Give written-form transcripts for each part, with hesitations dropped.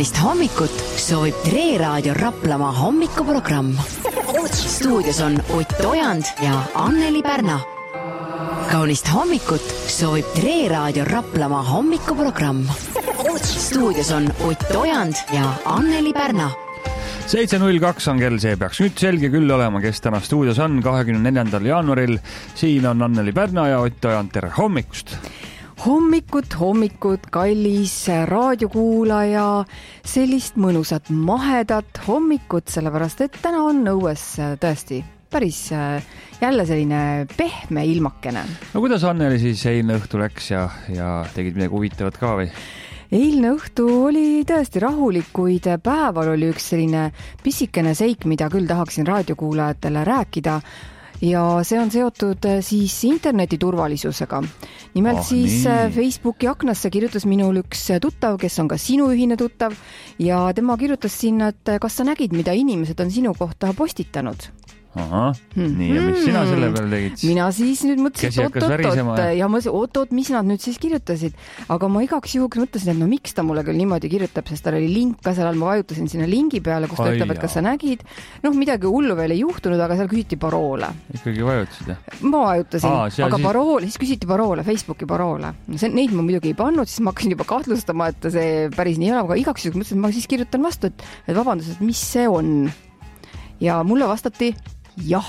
Kaunist hommikut soovib Tre Raadio Raplamaa hommikuprogramm. Stuudios on Ott Ojand ja Anneli Pärna. Kaunist hommikut soovib Tre Raadio Raplamaa hommikuprogramm. Stuudios on Ott Ojand ja Anneli Pärna. 7.02 on kell, see peaks nüüd selge küll olema, kes täna stuudios on 24. jaanuaril. Siin on Anneli Pärna ja Ott Ojand, tere hommikust! Hommikut, kallis raadiokuulaja, sellist mõnusat mahedat hommikut, sellepärast et täna on õues tõesti päris jälle selline pehme ilmakene. No kuidas Anneli siis eilne õhtu läks ja tegid midagi huvitavat ka või? Eilne õhtu oli tõesti rahulik, kuid päeval oli üks selline pisikene seik, mida küll tahaksin raadiokuulajatele rääkida. Ja see on seotud siis interneti turvalisusega. Nimelt Facebooki aknasse kirjutas minul üks tuttav, kes on ka sinu ühine tuttav, ja tema kirjutas sinna, et kas sa nägid, mida inimesed on sinu kohta postitanud. Aha, nii, ja mis sina selle peale tegid? Mina siis nüüd mõtlesin, oot, mis nad nüüd siis kirjutasid. Aga ma igaks juhuks mõtlesin, et no miks ta mulle küll niimoodi kirjutab, sest tal oli link ka seal all, ma vajutasin sinna lingi peale, kus ta ütleb, et kas sa nägid. Noh, midagi hullu veel ei juhtunud, aga seal küsiti paroole. Ikkagi vajutasid, jah? Ma vajutasin, aga paroole, siis küsiti paroole, Facebooki paroole. Neid ma muidugi ei pannud, siis ma hakkasin juba kahtlustama, et see päris nii ole, aga igaks juhuks mõtlesin, et ma siis kirjutan vastu, et vabandust, et mis see on. Ja mulle vastati jah.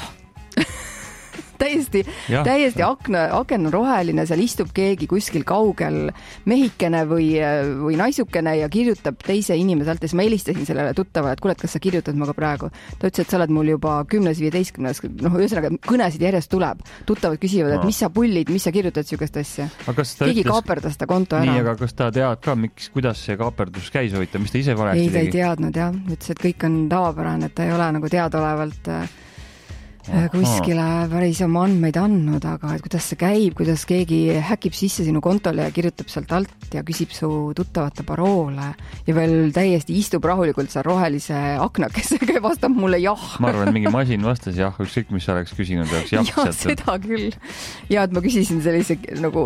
täiesti aken roheline, seal istub keegi kuskil kaugel mehikene või naisukene ja kirjutab teise inimese alt, ja siis ma helistasin sellele tuttavale, et kuule, kas sa kirjutad muga praegu. Ta ütles, et sa oled mul juba 10-15, ühesõnaga kõnesid järjest tuleb. Tuttavad küsivad, et mis sa pullid, mis sa kirjutad sihukest asja. Keegi kaaperdas ta konto ära. Nii, aga kas ta tead ka, kuidas see kaaperdus käis huvitav, mis ta ise valesti tegi? Ei, ta ei teadnud, jah. Ütles, et kõik on tavapärane, et ta ei ole nagu teadaolevalt kuskile päris oma andmeid andnud, aga et kuidas see käib, kuidas keegi häkib sisse sinu kontole ja kirjutab sealt alt ja küsib su tuttavate paroole ja veel täiesti istub rahulikult seal rohelise aknakesega ja vastab mulle jah. Ma arvan, et mingi masin vastas jah, ükskõik mis sa oleks küsinud, oleks jah. Ja seda küll. Ja et ma küsisin sellise nagu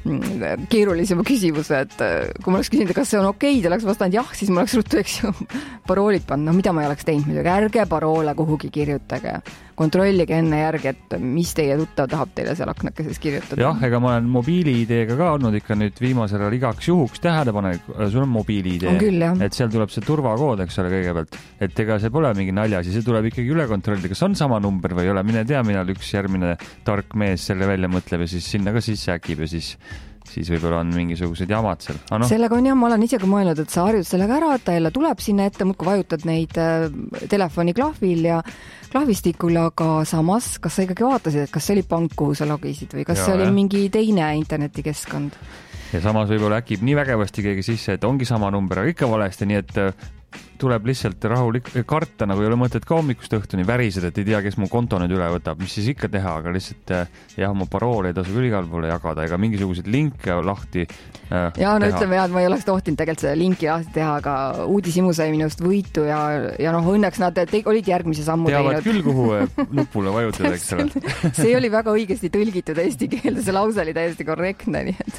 keerulisema küsimuse, et kui ma oleks küsinud, kas see on okei, ta oleks vastanud jah, siis ma oleks ruttu, eks ju, paroolid pannud. No mida ma ei oleks teinud midagi, ärge paroole kuhugi kirjutage. Kontrollige enne järgi, et mis teie tuttav tahab teile seal aknakeses kirjutada. Jah, ega ma olen mobiili-ideega ka olnud ikka nüüd viimasel ajal igaks juhuks tähelepanelik. Sul on mobiili-idee, et seal tuleb see turvakood, eks ole, kõigepealt. Et ega see pole mingi naljasi, see tuleb ikkagi üle kontrollida, kas on sama number või ei ole. Mine tea, millal üks järgmine tark mees selle välja mõtleb ja siis sinna ka sisse äkib ja siis võib-olla on mingisugused jamad seal. Sellega on jah, ma olen ise ka mõelnud, et sa harjud sellega ära, et ta jälle tuleb sinna ette, muudkui vajutad neid telefoni klahvil ja klahvistikul, aga samas, kas sa ikkagi vaatasid, et kas see oli pank, kuhu sa logisid või kas see oli mingi teine internetikeskkond? Ja samas võib-olla äkib nii vägevasti keegi sisse, et ongi sama number, aga ikka valesti, nii et tuleb lihtsalt rahulik karta, nagu ei ole mõtet ka hommikust õhtuni värised, et ei tea, kes mu konto nüüd üle võtab, mis siis ikka teha, aga lihtsalt mu paroole ei tasu küll igal poole jagada ega mingisuguseid linke lahti teha. Ütleme jah, et ma ei oleks tohtinud tegelikult seda linki lahti teha, aga uudishimu sai minust võitu ja õnneks nad olid järgmise sammu teavad küll, kuhu nupule vajutada, eks ole. See oli väga õigesti tõlgitud eesti keelde, see lause oli täiesti korrektne, nii et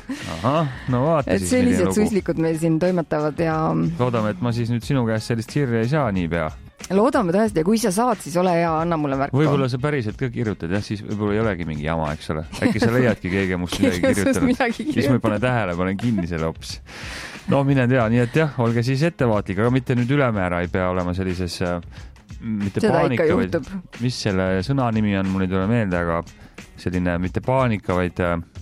vaata siis sellised suslikud meil siin toimetavad ja loodame, et ma siis nüüd sinu käest sellist kirja ei saa nii pea. Loodame tõesti, ja kui sa saad, siis ole hea, anna mulle märku. Võib-olla sa päriselt ka kirjutad, jah, siis võib-olla ei olegi mingi jama, eks ole. Äkki sa leiadki keegi must midagi kirjutanud. Siis ma ei pane tähele, panen kinni selle hops. No mine tea, nii et jah, olge siis ettevaatlik, aga mitte nüüd ülemäära ei pea olema sellises mitte seda paanika, vaid mis selle sõna nimi on, mul ei tule meelde, aga selline mitte paanika, vaid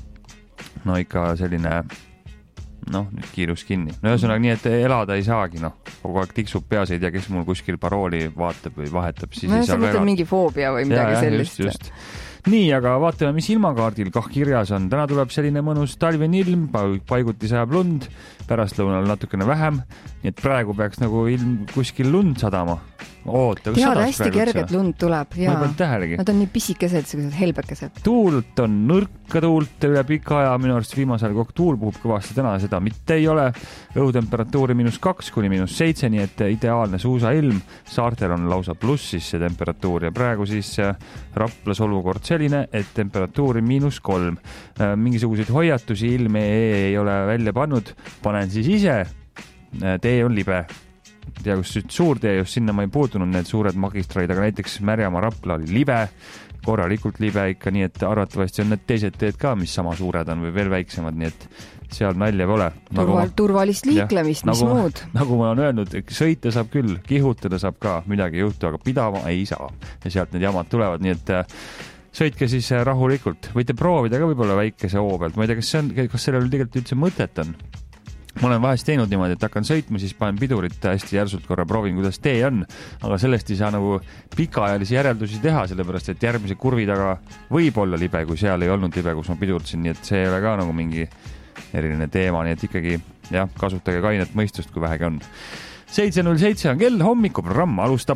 ikka selline nüüd kiirus kinni. Ühesõnaga nii, et elada ei saagi, kogu aeg tiksub peas, ei tea, kes mul kuskil parooli vaatab või vahetab. Siis sa mõtled mingi foobia või midagi sellist. Just. Nii, aga vaatame, mis ilmakaardil kirjas on. Täna tuleb selline mõnus talvine ilm, paiguti sajab lund, pärastlõunal natukene vähem, nii et praegu peaks nagu ilm kuskil lund sadama. Tead, hästi kerget lund tuleb. Ma ei pannud tähelegi. Nad on nii pisikesed, sellised helbekesed. Tuult on nõrka tuult üle pika aja, minu arust viimasel tuul puhub kõvasti, täna seda mitte ei ole. Õhutemperatuuri -2 kuni -7, nii et ideaalne suusailm. Saartel on lausa plussis see temperatuur ja praegu siis Raplas olukord selline, et temperatuuri -3. Mingisuguseid hoiatusi ilme ei ole välja pannud. Panen siis ise. Tee on libe. tea, kus Suurtee, just sinna ma ei puutunud need suured magistraid, aga näiteks Märjamaa Rapla oli libe, korralikult libe ikka, nii et arvatavasti on need teised teed ka, mis sama suured on või veel väiksemad, nii et seal nalja pole. Turvalist liiklemist, mis muud? Nagu ma olen öelnud, sõita saab küll, kihutada saab ka, midagi ei juhtu, aga pidama ei saa. Ja sealt need jamad tulevad, nii et sõitke siis rahulikult. Võite proovida ka võib-olla väikese hoo pealt. Ma ei tea, kas sellel tegelikult üldse mõtet on. Ma olen vahest teinud niimoodi, et hakkan sõitma, siis panen pidurit hästi järsult korra, proovin, kuidas tee on, aga sellest ei saa nagu pikaajalisi järeldusi teha, sellepärast et järgmise kurvi taga võib olla libe, kui seal ei olnud libe, kus ma pidurtsin, nii et see ei ole ka nagu mingi eriline teema, nii et ikkagi jah, kasutage kainet mõistust, kui vähegi on. 7.07 on kell, hommikuprogramm alustab.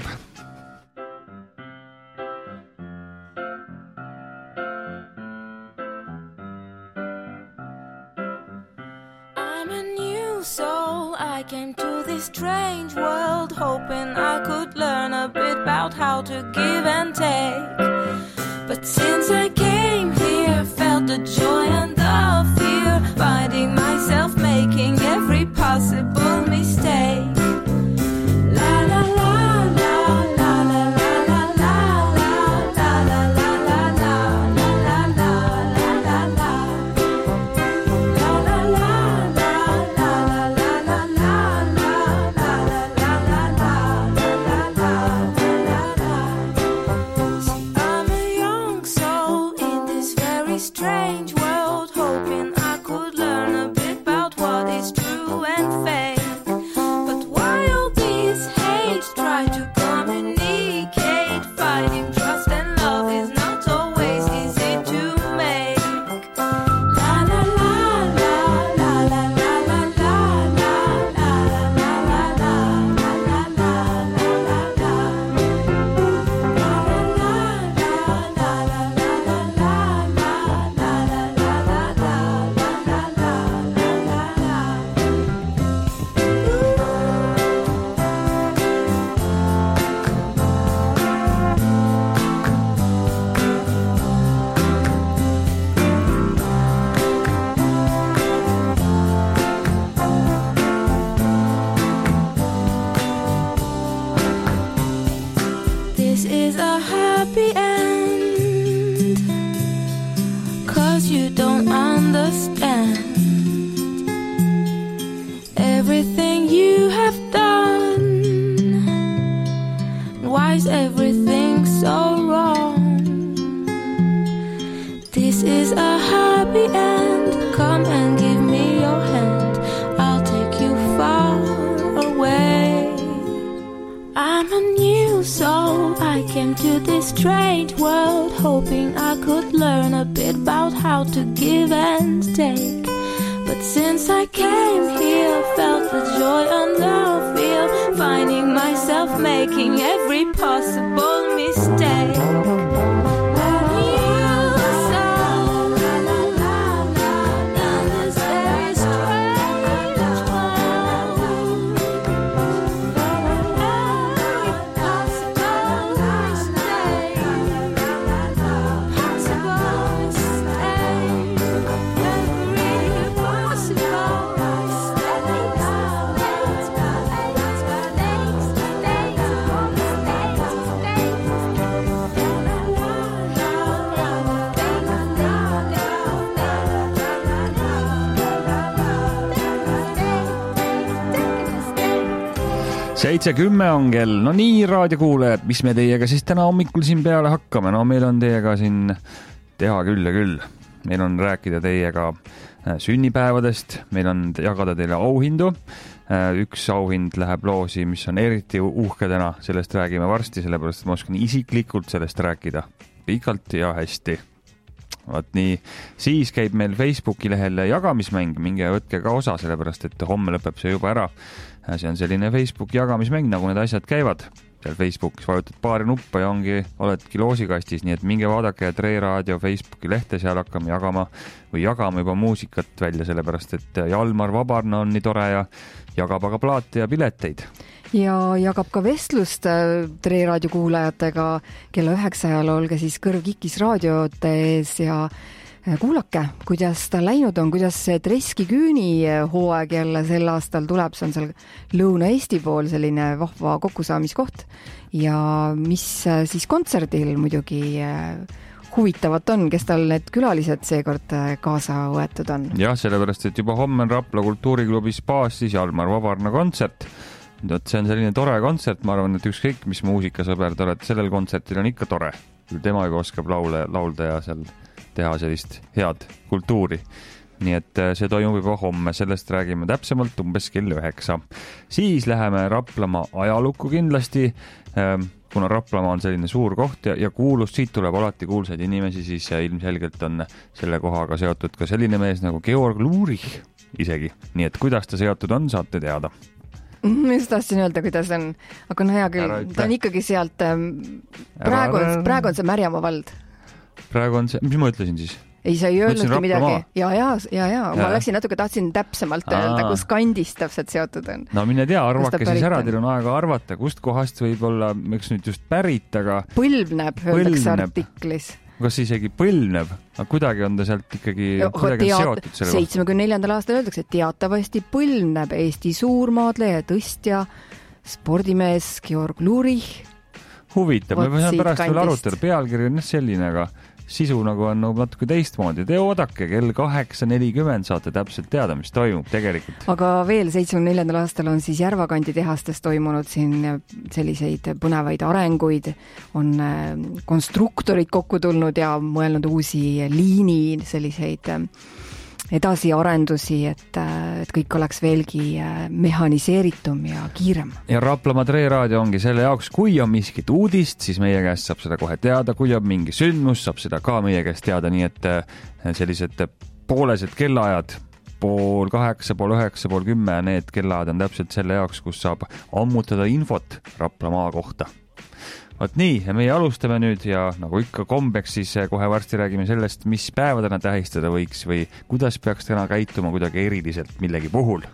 I came to this strange world hoping I could learn a bit about how to give and take. But since I came here, felt the joy and the fear, finding myself making every possible mistake. La la la la la la la la la la la la la la la la la. Strange world, hoping I could learn a bit about what is true and fake. But why all this hate? Try to communicate. Finding trust and love is not always easy to make. La la la la la la la la la la la la la la la This is a happy end, 'cause you don't understand everything you have done. Why is everything so wrong? This is a happy end. Come and give me your hand, I'll take you far away. I'm a new soul, I came to this strange world hoping I could learn a bit about how to give and take. But since I came here, felt the joy and the fear, finding myself making every possible mistake. Seitse 10 on kell. No nii, raadiokuulajad, mis me teiega siis täna hommikul siin peale hakkame? No meil on teiega siin teha küll ja küll. Meil on rääkida teiega sünnipäevadest, meil on jagada teile auhindu. Üks auhind läheb loosi, mis on eriti uhke täna, sellest räägime varsti, sellepärast et ma oskan isiklikult sellest rääkida pikalt ja hästi. Vaat nii, siis käib meil Facebooki lehel jagamismäng, minge võtke ka osa, sellepärast et homme lõpeb see juba ära. See on selline Facebooki jagamismäng, nagu need asjad käivad. Seal Facebookis vajutad paari nuppa ja oledki loosikastis, nii et minge vaadake Tre Raadio Facebooki lehte, seal hakkame jagama juba muusikat välja, sellepärast et Jalmar Vabarna on nii tore ja jagab aga plaate ja pileteid. Ja jagab ka vestlust Tre Raadio kuulajatega kella 9 ajal, olge siis kõrv Kikis raadiote ees ja kuulake, kuidas ta läinud on, kuidas see Treski küüni hooaeg jälle sel aastal tuleb, see on seal Lõuna-Eesti pool selline vahva kokkusaamiskoht ja mis siis kontserdil muidugi huvitavat on, kes tal need külalised seekord kaasa võetud on. Jah, sellepärast, et juba homme on Rapla kultuuriklubis baas siis Jalmar Vabarna kontsert. See on selline tore kontsert, ma arvan, et ükskõik mis muusikasõber te olete, sellel kontsertil on ikka tore. Tema juba oskab laulda ja seal teha sellist head kultuuri. Nii et see toimub juba homme, sellest räägime täpsemalt umbes kell 9. Siis läheme Raplamaa ajalukku kindlasti, kuna Raplamaa on selline suur koht ja kuulus, siit tuleb alati kuulsaid inimesi, siis ilmselgelt on selle kohaga seotud ka selline mees nagu Georg Lurich isegi. Nii et kuidas ta seotud on, saate teada. Ma just tahtsin öelda, kuidas on, aga hea küll, ta on ikkagi sealt, praegu on see Märjamaa vald. Praegu on see, mis ma ütlesin siis? Ei, sa ei öelnudki midagi. Ja. Ma läksin natuke, tahtsin täpsemalt öelda, kus kandist täpselt seotud on. No mine tea, arvake siis ära, teil on aega arvata, kust kohast võib olla, miks nüüd just pärit, aga... Põlvneb, öeldakse artiklis. Kas isegi põlvneb? Aga kuidagi on ta sealt ikkagi seotud selle 74. aastal öeldakse, et teatavasti põlvneb Eesti suurmaadleja ja tõstja spordimees Georg Lurich. Huvitav, me võime pärast veel arutada, pealkiri on selline, aga sisu nagu on natuke teistmoodi. Te oodake, kell 8.40 saate täpselt teada, mis toimub tegelikult. Aga veel 74. aastal on siis Järvakandi tehastes toimunud siin selliseid põnevaid arenguid. On konstruktorid kokku tulnud ja mõelnud uusi liini selliseid edasiarendusi, et kõik oleks veelgi mehaniseeritum ja kiirem. Ja Raplamaa Tre Raadio ongi selle jaoks, kui on miskit uudist, siis meie käest saab seda kohe teada, kui on mingi sündmus, saab seda ka meie käest teada, nii et sellised poolesed kellaajad, 7:30, 8:30, 9:30, need kellaajad on täpselt selle jaoks, kus saab ammutada infot Raplamaa kohta. Võt nii, meie alustame nüüd ja nagu ikka kombeks, siis kohe varsti räägime sellest, mis päeva täna tähistada võiks või kuidas peaks täna käituma kuidagi eriliselt millegi puhul.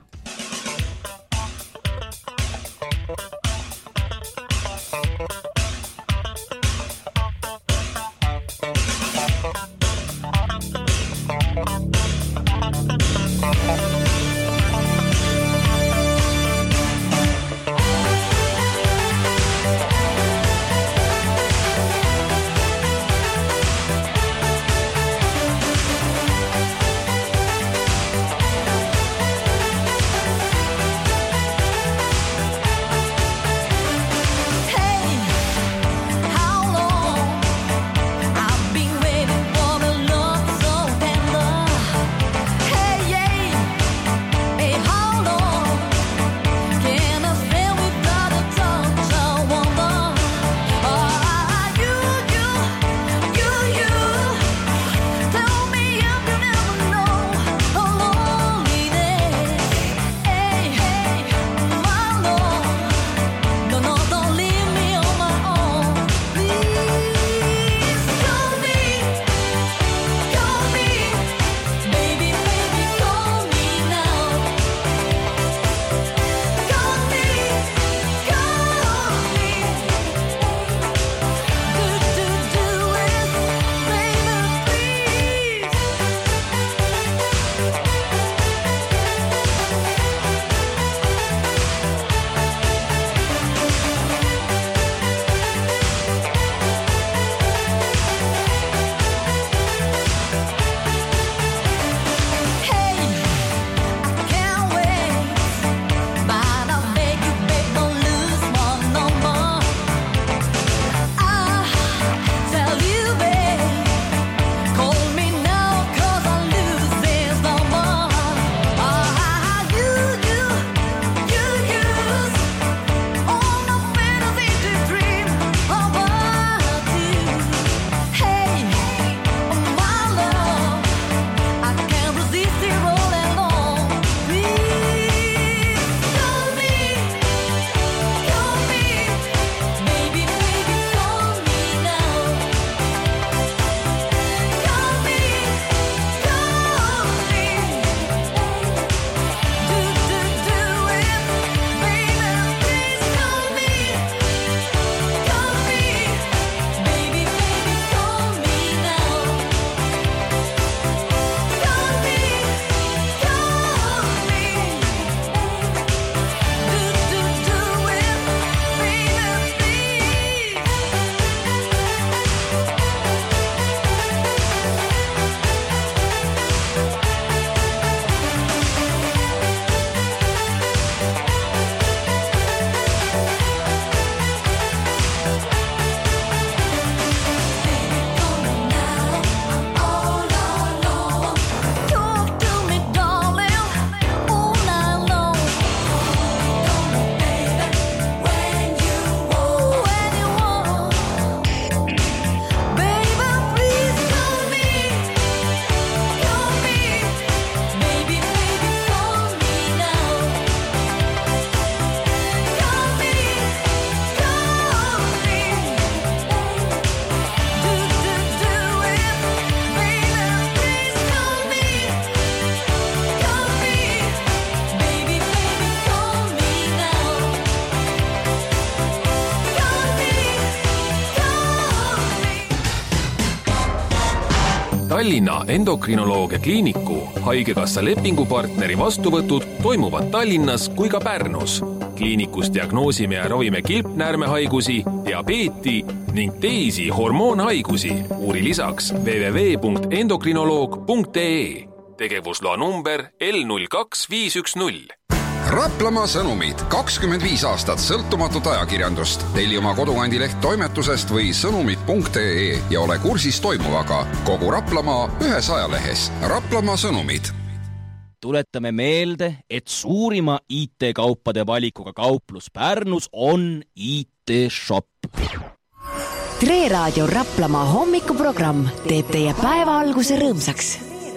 Tallinna endokrinoloogia kliiniku haigekassa lepingupartneri vastuvõtud toimuvad Tallinnas kui ka Pärnus. Kliinikus diagnoosime ja ravime kilpnäärmehaigusi, diabeeti ning teisi hormoonhaigusi. Uuri lisaks www.endokrinoloog.ee. Tegevusloa number L02510. Raplamaa sõnumid 25 aastat sõltumatut ajakirjandust. Telli oma kodukandi-leht toimetusest või sõnumid.ee ja ole kursis toimuvaga. Kogu Raplamaa ühes ajalehes. Raplamaa sõnumid. Tuletame meelde, et suurima IT-kaupade valikuga kauplus Pärnus on IT-shop. Tre Raadio Raplamaa hommikuprogramm teeb teie päeva alguse rõõmsaks.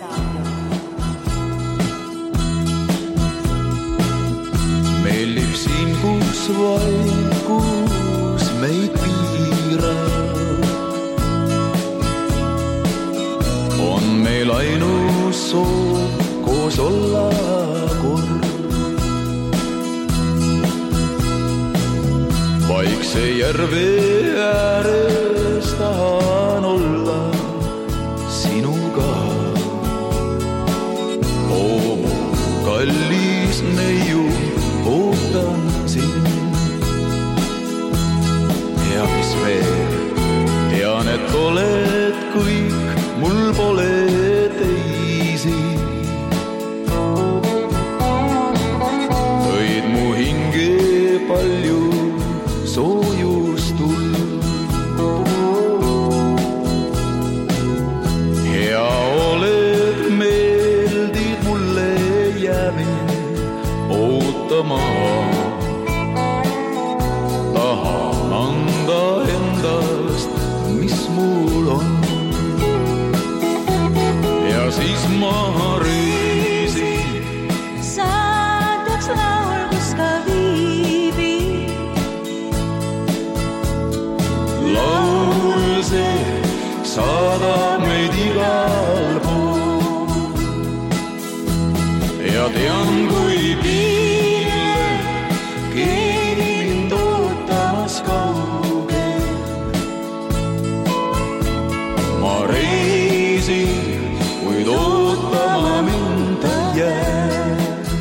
Mellib siin kus vaikus meid piira. On meil ainus soov koos olla kord. Vaikse järve ääres tahan olla sinuga. Oo mu kallis neiu, ootan sind. Ja mis veel, tean, et oled kõik, mul pole teisi. Tõid mu hinge palju soojustul. Hea oled, meeldid mulle, jäämin ootama. Tahan anda endast, mis mul on. Ja siis ma reisin. Saadaks laul, kus ka viibi. Laul see saadab meid igal pool. Ja tean, kui piile keegi mind ootamas kaugel. Ma reisin, kuid ootama mind jää.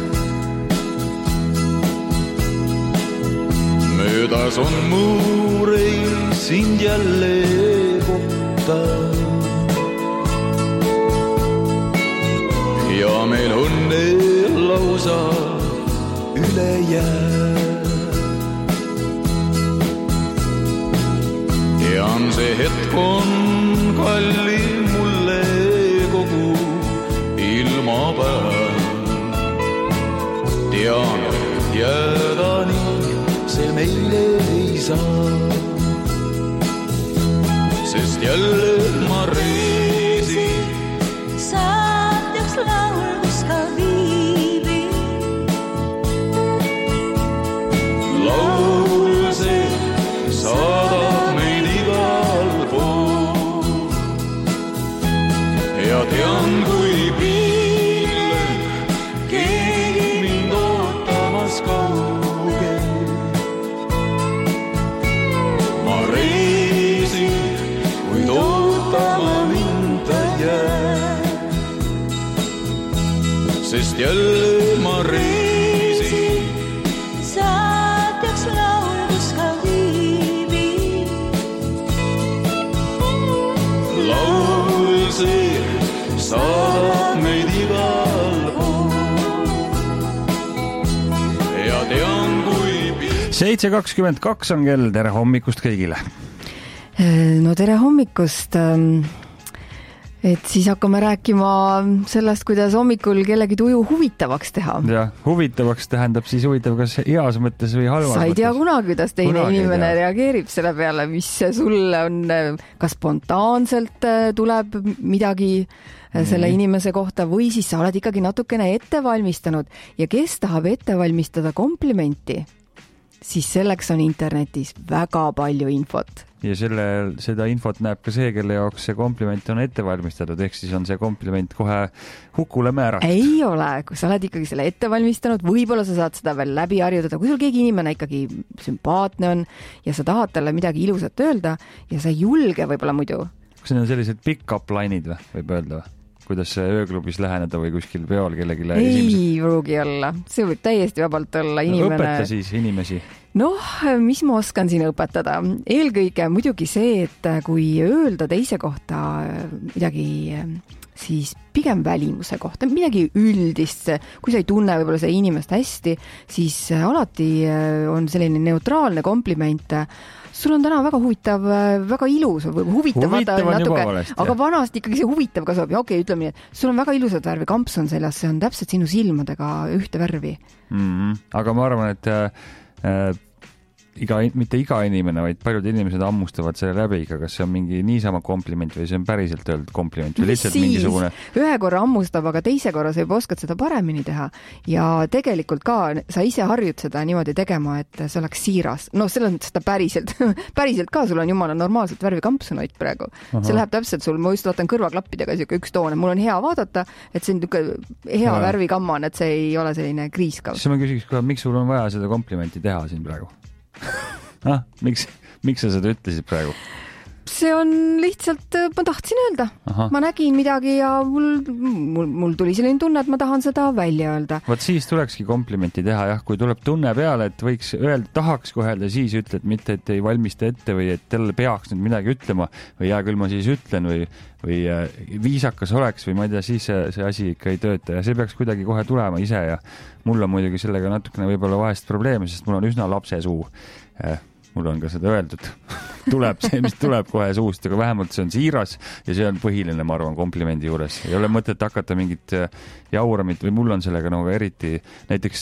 Möödas on mu reis sind jälle kohta. Ja meil õnne lausa üle jää. Tean, see hetk on kallim mulle kogu ilmapäev. Tean, et jääda nii see meile ei saa. Sest jälle ma reisin. Saadaks laul, kus ka viibi. Laul see saadab meid igal pool. Ja tean, kui piile keegi mind ootamas kaugel. Ma reisin, kuid ootama mind jää. Sest jälle ma reisin. Saadaks laul, kus ka viibi. Laul see saadab meid igal pool. Ja tean, kui 7:22 on kell, tere hommikust kõigile. No tere hommikust. Et siis hakkame rääkima sellest, kuidas hommikul kellegi tuju huvitavaks teha. Ja, huvitavaks tähendab siis huvitav kas heas mõttes või halvas mõttes. Sa ei tea kunagi, kuidas teine inimene reageerib selle peale, mis sulle on, kas spontaanselt tuleb midagi selle inimese kohta või siis sa oled ikkagi natukene ette valmistanud ja kes tahab ette valmistada komplimenti, siis selleks on internetis väga palju infot. Ja seda infot näeb ka see, kelle jaoks see kompliment on ette valmistatud, ehk siis on see kompliment kohe hukule määratud. Ei ole, kui sa oled ikkagi selle ette valmistanud, võib-olla sa saad seda veel läbi harjutada, kui sul keegi inimene ikkagi sümpaatne on ja sa tahad talle midagi ilusat öelda ja sa ei julge võib-olla muidu. kas need on sellised pick-up line'id või, võib öelda või? Kuidas ööklubis läheneda või kuskil peol kellegi ei pruugi olla, see võib täiesti vabalt olla inimene. Õpeta siis inimesi. Noh, mis ma oskan siin õpetada? Eelkõige muidugi see, et kui öelda teise kohta midagi siis pigem välimuse kohta, midagi üldist, kui sa ei tunne võib-olla see inimest hästi, siis alati on selline neutraalne kompliment. Sul on täna väga huvitav, väga ilus või huvitav natuke, aga vanasti ikkagi see huvitav kasvab ja okei, ütleme nii, et sul on väga ilusad värvi, kampsun seljas, see on täpselt sinu silmadega ühte värvi. Aga ma arvan, et mitte iga inimene, vaid paljud inimesed hammustavad selle läbi, kas see on mingi niisama kompliment või see on päriselt öeldud kompliment või lihtsalt mingisugune. Ühe korra hammustab, aga teise korra sa juba oskad seda paremini teha ja tegelikult ka sa ise harjud seda niimoodi tegema, et see oleks siiras. No seal on seda päriselt ka, sul on jumala normaalselt värvi kampsunoid praegu. See läheb täpselt sul, ma just vaatan kõrvaklappidega üks toon, mul on hea vaadata, et see on hea värvi kamman, et see ei ole selline kriiskav. Siis ma küsiks kohe, miks sul on vaja seda komplimenti teha siin praegu? Miks sa seda ütlesid praegu? See on lihtsalt, ma tahtsin öelda. Ma nägin midagi ja mul tuli selline tunne, et ma tahan seda välja öelda. Vaat siis tulekski komplimenti teha, jah, kui tuleb tunne peale, et võiks öelda, tahaks kohe öelda, siis ütled, mitte et ei valmista ette või et talle peaks nüüd midagi ütlema või hea küll ma siis ütlen või viisakas oleks või ma ei tea, siis see asi ikka ei tööta ja see peaks kuidagi kohe tulema ise ja mul on muidugi sellega natukene võib-olla vahest probleeme, sest mul on üsna lapse suu. Mul on ka seda öeldud. Tuleb see, mis tuleb kohe suust, aga vähemalt see on siiras ja see on põhiline, ma arvan, komplimendi juures. Ei ole mõtet hakata mingit jauramit või mul on sellega nagu eriti näiteks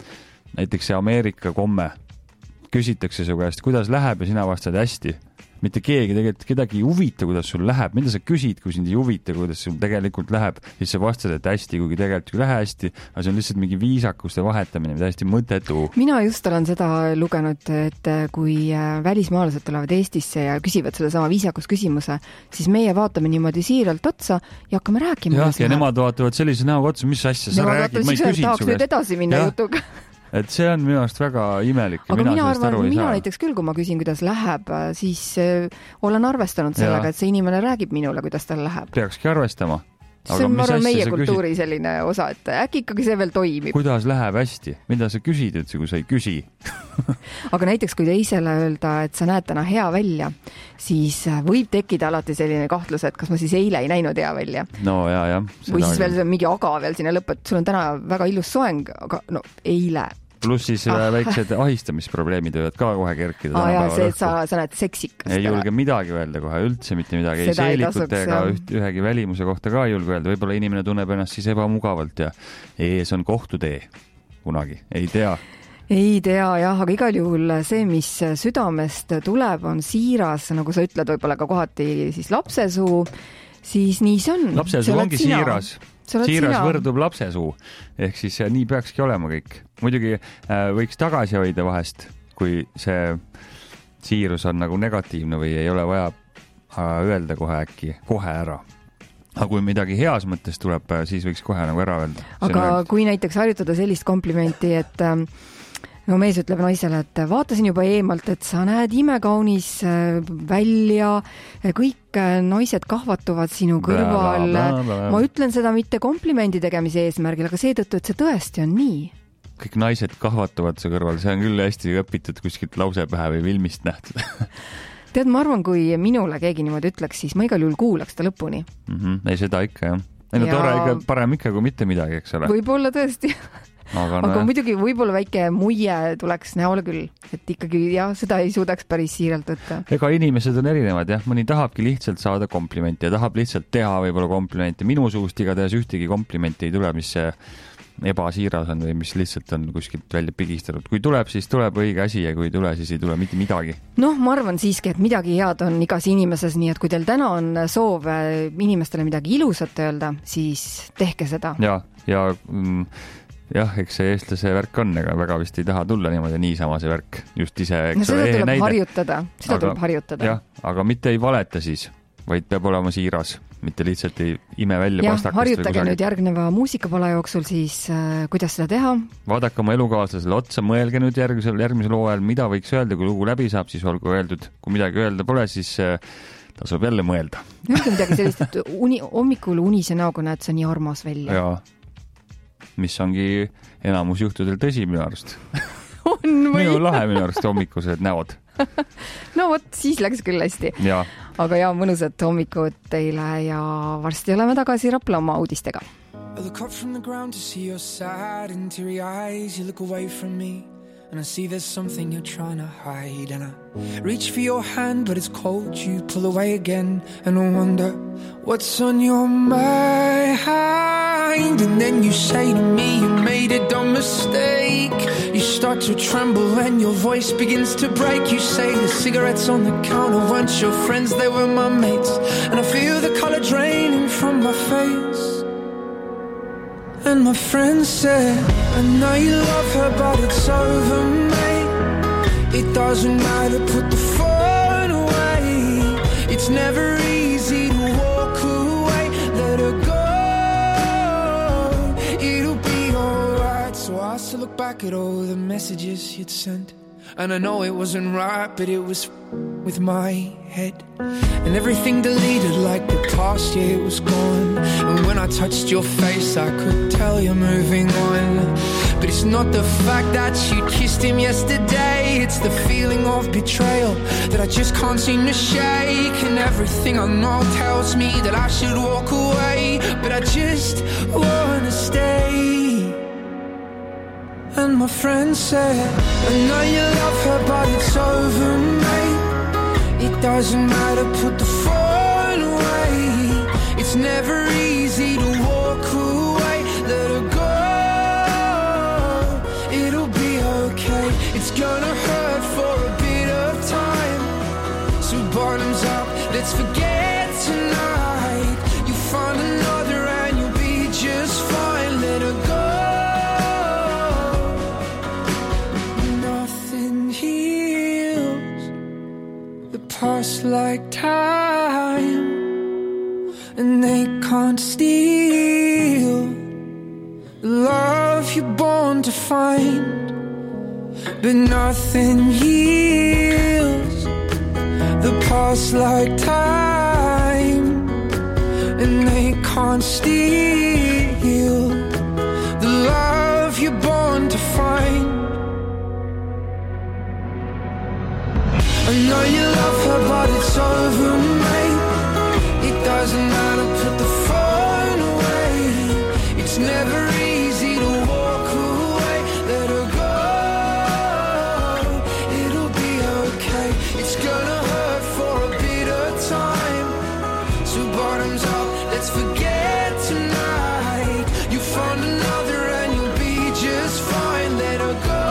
see Ameerika komme. Küsitakse su käest, kuidas läheb ja sina vastad hästi. Mitte keegi tegelikult kedagi ei huvita, kuidas sul läheb. Mida sa küsid, kui sind ei huvita, kuidas sul tegelikult läheb, siis sa vastad, et hästi, kuigi tegelikult ei lähe hästi, aga see on lihtsalt mingi viisakuste vahetamine, mida hästi mõttetu. Mina just olen seda lugenud, et kui välismaalased tulevad Eestisse ja küsivad selle sama viisakusküsimuse, siis meie vaatame niimoodi siiralt otsa ja hakkame rääkima. Ja nemad vaatavad sellise näoga otsa, mis asja sa räägid, ma ei küsid tahaks nüüd edasi minna jutuga. Et see on minu arust väga imelik. Aga mina näiteks küll, kui ma küsin, kuidas läheb, siis olen arvestanud sellega, et see inimene räägib minule, kuidas tal läheb. Peakski arvestama. See on meie kultuuri selline osa, et äkki ikkagi see veel toimib. Kuidas läheb hästi? Mida sa küsid üldse, kui sa ei küsi? Aga näiteks, kui teisele öelda, et sa näed täna hea välja, siis võib tekkida alati selline kahtlus, et kas ma siis eile ei näinud hea välja. No jah. Või siis veel mingi aga veel sinna lõpp, et sul on täna väga ilus soeng, aga no eile. Pluss siis väiksed ahistamisprobleemid võivad ka kohe kerkida. See, et sa näed seksikas. Ei julge midagi öelda kohe, üldse mitte midagi. Ei seelikute ega ühegi välimuse kohta ka ei julge öelda. Võib-olla inimene tunneb ennast siis ebamugavalt ja ees on kohtutee kunagi. Ei tea, jah, aga igal juhul see, mis südamest tuleb, on siiras, nagu sa ütled, võib-olla ka kohati siis lapsesuu, siis nii see on. Lapsesuu ongi siiras. Siiras võrdub lapsesuu, ehk siis nii peakski olema kõik. Muidugi võiks tagasi hoida vahest, kui see siirus on nagu negatiivne või ei ole vaja öelda kohe ära. Aga kui midagi heas mõttes tuleb, siis võiks kohe nagu ära öelda. Aga kui näiteks harjutada sellist komplimenti, et no mees ütleb naisele, et vaatasin juba eemalt, et sa näed imekaunis välja, kõik naised kahvatuvad sinu kõrval. Ma ütlen seda mitte komplimendi tegemise eesmärgil, aga seetõttu, et see tõesti on nii. Kõik naised kahvatuvad su kõrval, see on küll hästi õpitud kuskilt lausepähe või filmist nähtud. Tead, ma arvan, kui minule keegi niimoodi ütleks, siis ma igal juhul kuulaks ta lõpuni. Ei, seda ikka, jah. Ei, no tore, parem ikka kui mitte midagi, eks ole. Võib-olla tõesti. Aga muidugi võib-olla väike muie tuleks näole küll, et ikkagi seda ei suudaks päris siiralt võtta. Ega inimesed on erinevad, jah. Mõni tahabki lihtsalt saada komplimenti ja tahab lihtsalt teha võib-olla komplimenti. Minu suust igatahes ühtegi komplimenti ei tule, mis ebasiiras on või mis lihtsalt on kuskilt välja pigistatud. Kui tuleb, siis tuleb õige asi ja kui ei tule, siis ei tule mitte midagi. Noh, ma arvan siiski, et midagi head on igas inimeses, nii et kui teil täna on soov inimestele midagi ilusat öelda, siis tehke seda. Jah, eks see eestlase värk on, ega väga vist ei taha tulla niimoodi niisama see värk. Just ise, eks seda tuleb harjutada. Jah, aga mitte ei valeta siis, vaid peab olema siiras, mitte lihtsalt ei ime välja pastakast. Harjutage nüüd järgneva muusikapala jooksul siis, kuidas seda teha. Vaadake oma elukaaslasele otsa, mõelge nüüd järgmisel hooajal, mida võiks öelda, kui lugu läbi saab, siis olgu öeldud. Kui midagi öelda pole, siis tasub jälle mõelda. Öelge midagi sellist, et hommikul unise näoga näed sa nii armas välja. Jaa, mis ongi enamus juhtudel tõsi minu arust. Minu lahe minu arust hommikused näod. No vot, siis läks küll hästi. Ja. Aga ja, mõnusat hommikut teile ja varsti oleme tagasi Raplamaa uudistega. I look up from the ground to see your sad and teary eyes. You look away from me and I see there's something you're trying to hide. And I reach for your hand but it's cold. You pull away again and I wonder what's on your mind. And then you say to me you made a dumb mistake. You start to tremble and your voice begins to break. You say the cigarettes on the counter weren't your friends, they were my mates. And I feel the color draining from my face. And my friend said, I know you love her but it's over, mate. It doesn't matter, put the phone away. It's never easy to walk away. Let her go, it'll be alright. So I still look back at all the messages you'd sent. And I know it wasn't right, but it was with my head. And everything deleted like the past year was gone. And when I touched your face I could tell you're moving on. But it's not the fact that you kissed him yesterday. It's the feeling of betrayal that I just can't seem to shake. And everything I know tells me that I should walk away, but I just wanna stay. And my friend said, I know you love her but it's over, mate. It doesn't matter, put the phone away. It's never easy to walk away. Let her go, it'll be okay. It's gonna hurt for a bit of time. So bottoms up, let's forget tonight. You find another and you'll be just fine. Let her go. Past like time, and they can't steal the love you're born to find. But nothing heals the past like time, and they can't steal the love you're born to find. I know you love her but it's over, mate. It doesn't matter, put the phone away. It's never easy to walk away. Let her go, it'll be okay. It's gonna hurt for a bit of time. So bottoms up, let's forget tonight. You found another and you'll be just fine. Let her go.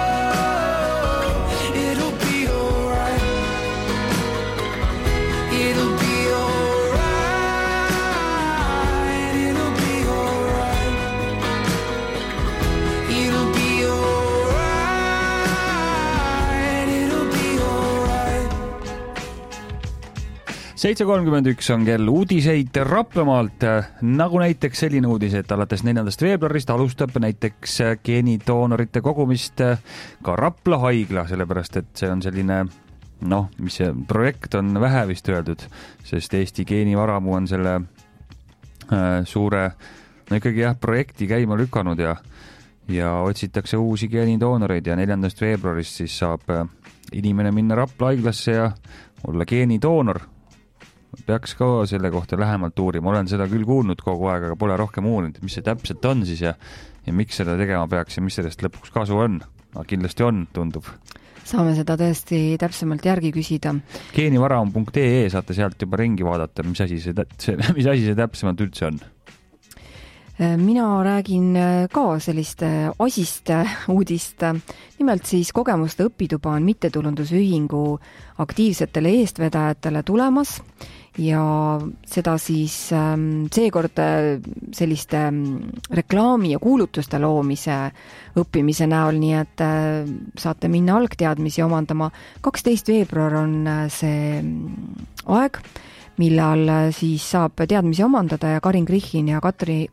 Seitse 31 on kell uudiseid Raplamaalt, nagu näiteks selline uudis, et alates 4. veebruarist alustab näiteks geenidoonorite kogumist ka Rapla haigla, sellepärast et see on selline, mis see projekt on vähe vist öeldud, sest Eesti geenivaramu on selle suure, ikkagi projekti käima lükanud ja otsitakse uusi geenidoonoreid ja 4. veebruarist siis saab inimene minna Rapla haiglasse ja olla geenidoonor. Peaks ka selle kohta lähemalt uurima. Olen seda küll kuulnud kogu aeg, aga pole rohkem uurinud, mis see täpselt on siis ja miks seda tegema peaks ja mis sellest lõpuks kasu on. Aga kindlasti on, tundub. Saame seda tõesti täpsemalt järgi küsida. Geenivaramu.ee saate sealt juba ringi vaadata, mis asi see täpsemalt üldse on. Mina räägin ka sellist asist uudist. Nimelt siis kogemuste õpituba on mittetulundusühingu aktiivsetele eestvedajatele tulemas ja seda siis seekord selliste reklaami ja kuulutuste loomise õppimise näol, nii et saate minna algteadmisi omandama. 12. veebruar on see aeg. millal siis saab teadmisi omandada ja Karin Krichin ja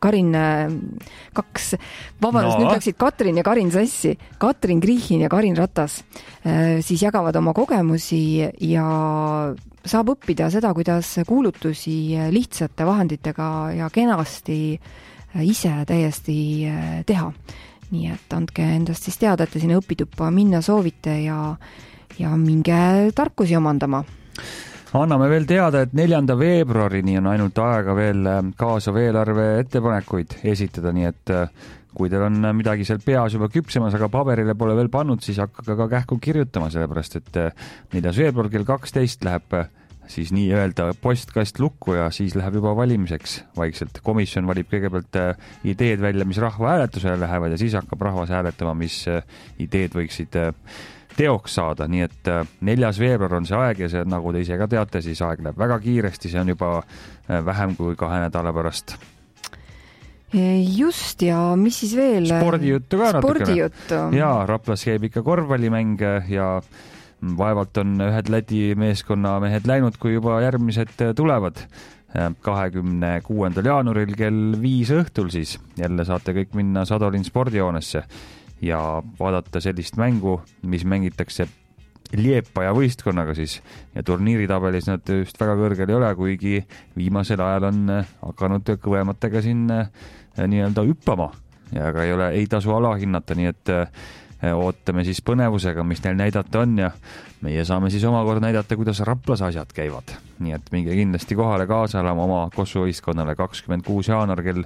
nüüd läksid Katrin ja Karin sassi. Katrin Krichin ja Karin Ratas siis jagavad oma kogemusi ja saab õppida seda, kuidas kuulutusi lihtsate vahenditega ja kenasti ise täiesti teha. Nii et andke endast siis teada, et te sinna õpituppa minna soovite ja minge tarkusi omandama. Anname veel teada, et 4. veebruarini on ainult aega veel kaasava eelarve ettepanekuid esitada, nii et kui teil on midagi seal peas juba küpsemas, aga paberile pole veel pannud, siis hakka ka kähku kirjutama, sellepärast et 4. veebruar kell 12 läheb siis nii öelda postkast lukku ja siis läheb juba valimiseks vaikselt. Komisjon valib kõigepealt ideed välja, mis rahvahääletusele lähevad ja siis hakkab rahvas hääletama, mis ideed võiksid teoks saada, nii et 4. veebruar on see aeg ja see, nagu te ise ka teate, siis aeg läheb väga kiiresti, see on juba vähem kui 2 nädala pärast. Just, ja mis siis veel? Spordijuttu ka natukene. Jaa, Raplas käib ikka korvpallimäng ja vaevalt on ühed Läti meeskonna mehed läinud, kui juba järgmised tulevad. 26. jaanuaril kell 5 õhtul siis jälle saate kõik minna Sadolin spordijoonesse ja vaadata sellist mängu, mis mängitakse Liepaja võistkonnaga siis ja turniiritabelis nad just väga kõrgel ei ole, kuigi viimasel ajal on hakanud kõvematega siin nii-öelda hüppama ja aga ei tasu alahinnata, nii et ootame siis põnevusega, mis neil näidata on ja meie saame siis omakorda näidata, kuidas Raplas asjad käivad. Nii et minge kindlasti kohale kaasa elama oma Kossu võistkonnale 26. jaanuar kell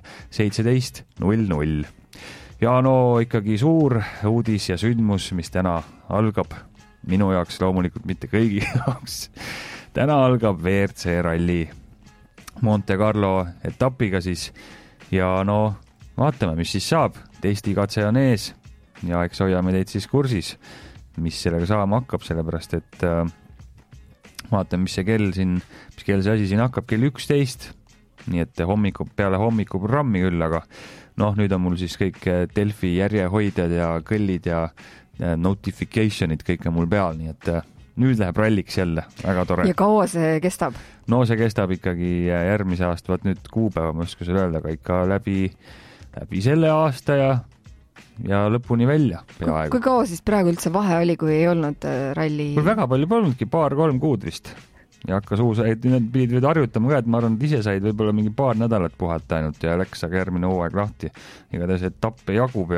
17.00. Ja no ikkagi suur uudis ja sündmus, mis täna algab. Minu jaoks loomulikult mitte kõigi jaoks. Täna algab WRC ralli Monte Carlo etapiga siis ja no vaatame, mis siis saab. Testikatse on ees ja eks hoiame teid siis kursis, mis sellega saama hakkab, sellepärast et vaatame, mis kell see asi siin hakkab, kell 11, nii et peale hommikuprogrammi küll, aga nüüd on mul siis kõik Delfi järjehoidjad ja kõllid ja notificationid kõik on mul peal, nii et nüüd läheb ralliks jälle, väga tore. Ja kaua see kestab? No see kestab ikkagi järgmise aasta, vaat nüüd kuupäeva ma oska selle öelda, aga ikka läbi selle aasta ja lõpuni välja peaaegu. Kui kaua siis praegu üldse vahe oli, kui ei olnud ralli? Mul väga palju polnudki, 2-3 kuud vist. Ja hakkas need pidid harjutama ka, et ma arvan, et ise said võib-olla mingi 2 nädalat puhata ainult ja läks aga järgmine hooaeg lahti. Igatahes etappe jagub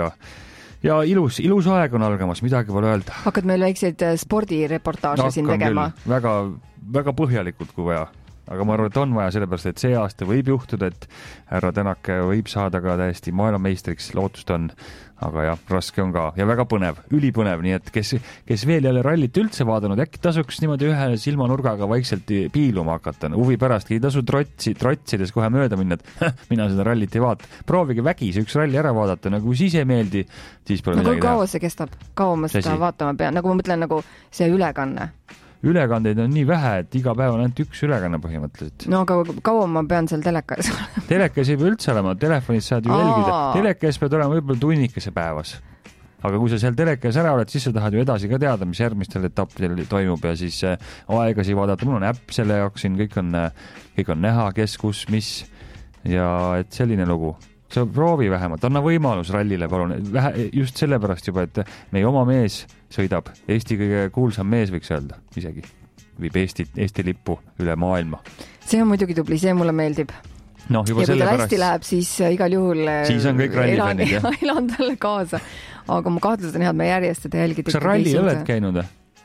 ja ilus aeg on algamas, midagi pole öelda. Hakkad meil väikseid spordireportaaže siin tegema? Väga, väga põhjalikult kui vaja. Aga ma arvan, et on vaja sellepärast, et see aasta võib juhtuda, et härra Tänake võib saada ka täiesti maailmameistriks, lootust on, aga jah, raske on ka ja väga põnev, ülipõnev, nii et kes veel jälle rallit üldse vaadanud, äkki tasuks niimoodi ühe silmanurgaga vaikselt piiluma hakata, huvi pärast, ei tasu trotsides kohe mööda minna, et mina seda rallit ei vaata. Proovige vägisi üks ralli ära vaadata, nagu siis ei meeldi, siis pole midagi teha. Kui kaua see kestab? Kaua ma seda vaatama pean? Nagu ma mõtlen nagu see ülekanne. Ülekandeid on nii vähe, et iga päev on ainult üks ülekanne põhimõtteliselt. No aga kaua ma pean seal telekas? Telekas ei pea üldse olema, telefonis saad ju jälgida. Telekas pead olema võib-olla tunnikese päevas. Aga kui sa seal telekas ära oled, siis sa tahad ju edasi ka teada, mis järgmistel etappidel toimub ja siis aegasi vaadata. Mul on äpp selle jaoks siin, kõik on näha, kes, kus, mis ja et selline lugu. Sa proovi vähemalt, anna võimalus rallile, palun. Just sellepärast juba, et meie oma mees sõidab. Eesti kõige kuulsam mees võiks öelda isegi. Viib Eesti lippu üle maailma. See on muidugi tubli, see mulle meeldib. No, juba ja kui ta hästi läheb, siis igal juhul siis on kõik rallifännid, jah. Elan talle kaasa. Aga ma kahtlustan jah, et me järjest seda jälgida. Kas sa ralli oled käinud?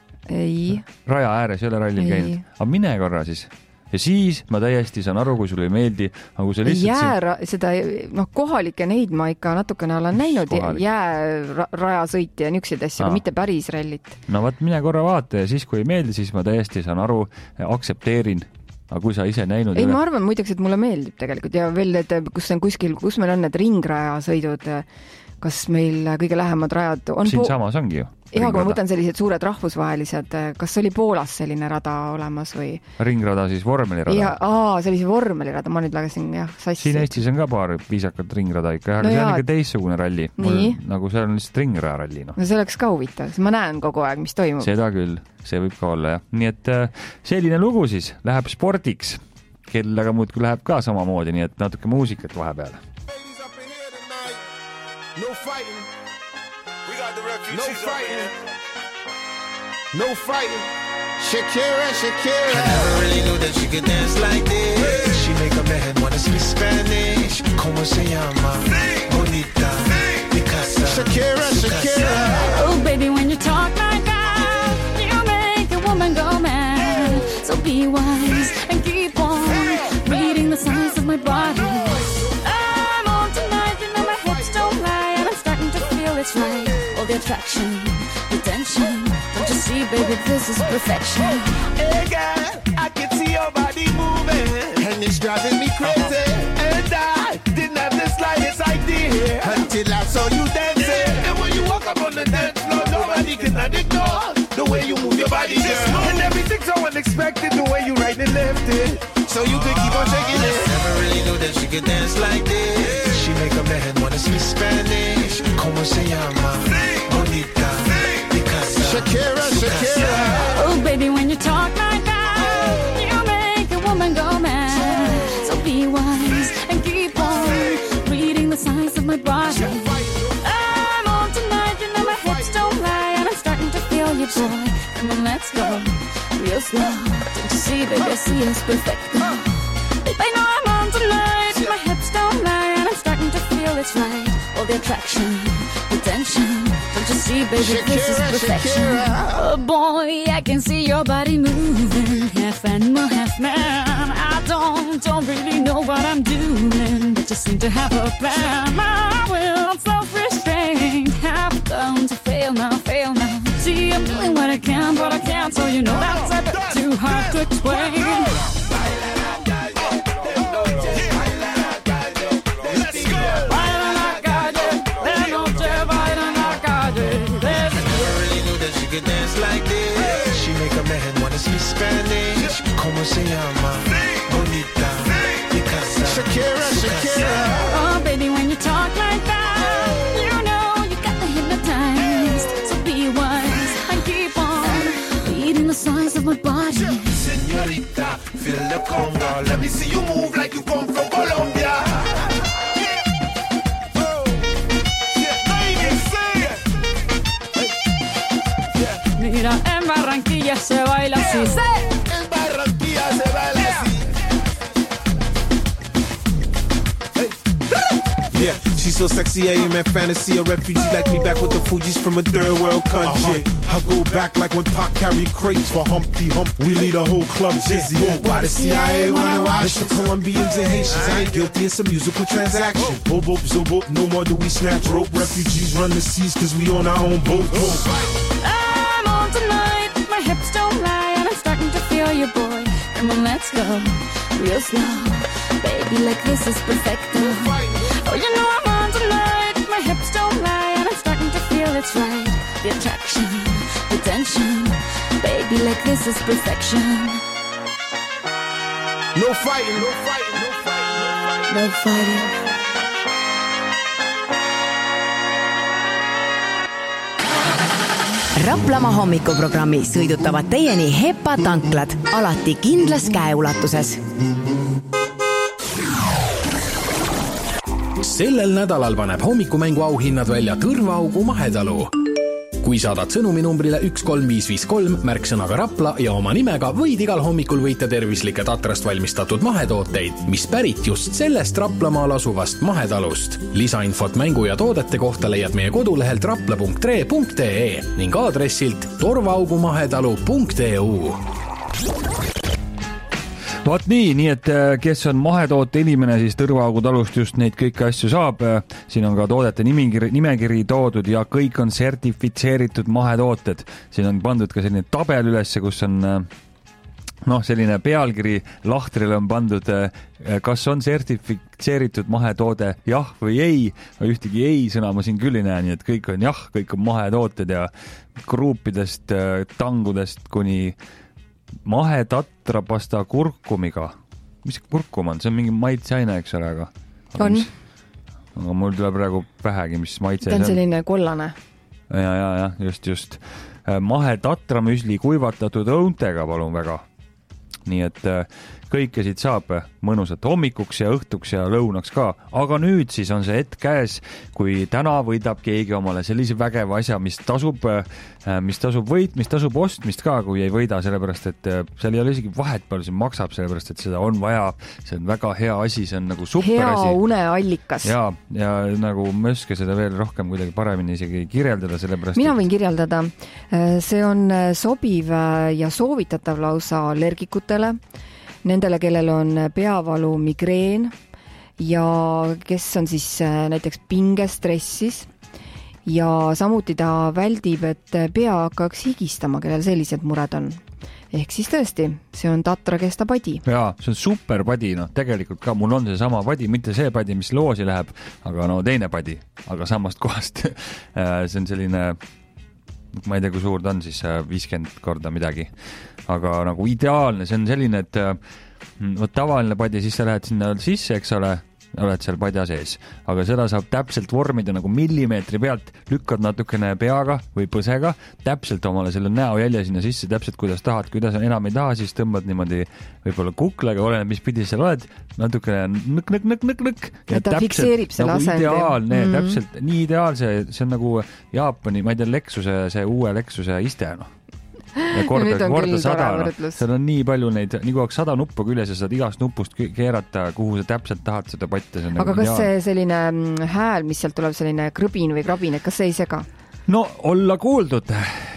Ei. Raja ääres ei ole ralli käinud. Aga mine korra siis. Ja siis ma täiesti saan aru, kui sulle ei meeldi, aga kui sa lihtsalt seda kohalikke neid ma ikka natukene olen näinud, jäärajasõiti ja niukseid asju, mitte päris rallit. No vaat mine korra vaata ja siis, kui ei meeldi, siis ma täiesti saan aru, aksepteerin. Aga kui sa ise näinud ei, ma arvan muideks, et mulle meeldib tegelikult ja veel, et kus meil on need ringrajasõidud, kas meil kõige lähemad rajad on siin samas ongi ju. Ja kui ma mõtlen sellised suured rahvusvahelised, kas oli Poolas selline rada olemas või? Ringrada siis vormelirada? Sellise vormelirada, ma nüüd lagasin sassi. Siin Eestis on ka paar viisakat ringrada ikka, aga see on ikka teissugune ralli. Nagu see on lihtsalt ringralli. No see oleks ka huvitav, ma näen kogu aeg, mis toimub. Seda küll, see võib ka olla jah. Nii et selline lugu siis läheb spordiks kell aga muudkui läheb ka samamoodi, nii et natuke muusikat vahepeale. No fighting. We got the refugees no fighting. No fighting. Shakira. I never really knew that she could dance like this. She make a man wanna speak Spanish. Como se llama? Bonita. Picasa. Shakira. Oh baby, when you talk like that, you make a woman go mad. So be wise and keep on reading the signs of my body. I'm on tonight, you know my hips don't lie, and I'm starting to feel it's right. All the attraction, the tension. Don't you see, baby, this is perfection. Hey girl, I can see your body moving, and it's driving me crazy. And I didn't have the slightest idea until I saw you dancing. And when you walk up on the dance floor, nobody can ignore the way you move your body, girl. And everything's so unexpected, the way you right and left it, so you could keep on shaking it. Never really knew that she could dance like this. She make a man wanna speak Spanish. Como se llama? Bonita. Shakira. Oh baby, when you talk like that, you make a woman go mad. So be wise and keep on reading the signs of my body. I'm on tonight, you know my hips don't lie, and I'm starting to feel you, boy. Come on, let's go real slow. Don't you see, baby, I see it's perfect. Babe, I know I'm on tonight, my hips don't lie, and I'm starting to feel it's right. All the attraction, the tension. Don't you see, baby, Shakira, this is perfection. Oh boy, I can see your body moving, half animal, half man. I don't really know what I'm doing, but just seem to have a plan. My will, self-restraint, have come to fail now. See, I'm doing what I can, but I can't, so you know that's a bit too hard to explain. Dance like this. She make a man wanna speak Spanish. Como se llama? Bonita. Picasa. Shakira. Oh baby, when you talk like that, you know you got me hypnotized. So be wise and keep on reading the signs of my body. Señorita, feel the conga. Let me see you move like you come from Colombia. Mira, en Barranquilla se baila así. En Barranquilla se baila así. Yeah, she's so sexy, I am in fantasy. A refugee like me back with the Fugees from a third world country. I go back like when Pac carried crates for Humpty Hump. We lead a whole club dizzy. Why the CIA wanna watch the Colombians and Haitians? I ain't guilty, it's a musical transaction. Boop, boop, zo, boop, no more do we snatch rope. Refugees run the seas cause we on our own boat. I'm on tonight, my hips don't lie, and I'm starting to feel you, boy. Come on, let's go real slow. Baby, like this is perfect. Oh, you know I'm on tonight, my hips don't lie, and I'm starting to feel it's right. The attraction, the tension. Baby, like this is perfection. No fighting. No fighting. Raplamaa hommikuprogrammi sõidutavad teieni Hepa tanklad, alati kindlas käeulatuses. Sellel nädalal paneb hommikumängu auhinnad välja Tõrvaaugu mahetalu. Kui saadad sõnumi numbrile 13553 märksõnaga Rapla ja oma nimega, võid igal hommikul võita tervislike tatrast valmistatud mahetooteid, mis pärit just sellest Raplamaal asuvast mahetalust. Lisainfot mängu ja toodete kohta leiad meie kodulehelt rapla.tre.ee ning aadressilt torvaaugumahetalu.eu. Vaat nii, et kes on mahetoote inimene, siis Tõrvaaugu talust just neid kõiki asju saab. Siin on ka toodete nimekiri toodud ja kõik on sertifitseeritud mahetooted. Siin on pandud ka selline tabel ülesse, kus on selline pealkiri lahtrile on pandud, kas on sertifitseeritud mahetoode jah või ei. Ühtegi ei sõna ma siin küll ei näe, nii et kõik on jah, kõik on mahetooted ja kruupidest, tangudest kuni mahetatrapasta kurkumiga. Mis kurkum on? See on mingi maitseaine, eks ole, aga on. Aga mul tuleb praegu pähegi, mis maitse see on. Selline kollane. Ja, just. Mahetatramüsli kuivatatud õuntega, palun väga. Nii et kõike siit saab mõnusat hommikuks ja õhtuks ja lõunaks ka, aga nüüd siis on see hetk käes, kui täna võidab keegi omale sellise vägeva asja, mis tasub ostmist ka, kui ei võida, sellepärast et seal ei ole isegi vahet palju see maksab, sellepärast et seda on vaja, see on väga hea asi, see on nagu super asi. Hea uneallikas. Ja nagu ma ei oska seda veel rohkem kuidagi paremini isegi kirjeldada, sellepärast mina võin kirjeldada. See on sobiv ja soovitatav lausa allergikutele, nendele, kellel on peavalu, migreen ja kes on siis näiteks pingestressis ja samuti ta väldib, et pea hakkaks higistama, kellel sellised mured on. Ehk siis tõesti, see on tatra kesta padi. Jaa, see on super padi, tegelikult ka mul on see sama padi, mitte see padi, mis loosi läheb, aga teine padi, aga samast kohast. See on selline, ma ei tea, kui suur ta on siis 50 korda midagi, aga nagu ideaalne, see on selline, et tavaline padi, siis sa lähed sinna sisse, eks ole, oled seal padja sees, aga seda saab täpselt vormida nagu millimeetri pealt, lükkad natukene peaga või põsega, täpselt omale selle näojälje sinna sisse, täpselt kuidas tahad, kuidas enam ei taha, siis tõmbad niimoodi võib-olla kuklaga, oleneb, mis pidi seal oled, natukene nõk. Ja ta fikseerib selle nagu ideaalne, täpselt nii ideaalse, see on nagu Jaapani, ma ei tea, see uue Lexuse iste, ja korda 100, seal on nii palju neid, nii kui 100 nuppu küljes ja saad igast nupust keerata, kuhu sa täpselt tahad seda patte. Aga kas see selline hääl, mis sealt tuleb, selline krõbin või krabin, et kas see ei sega? No, olla kuuldud.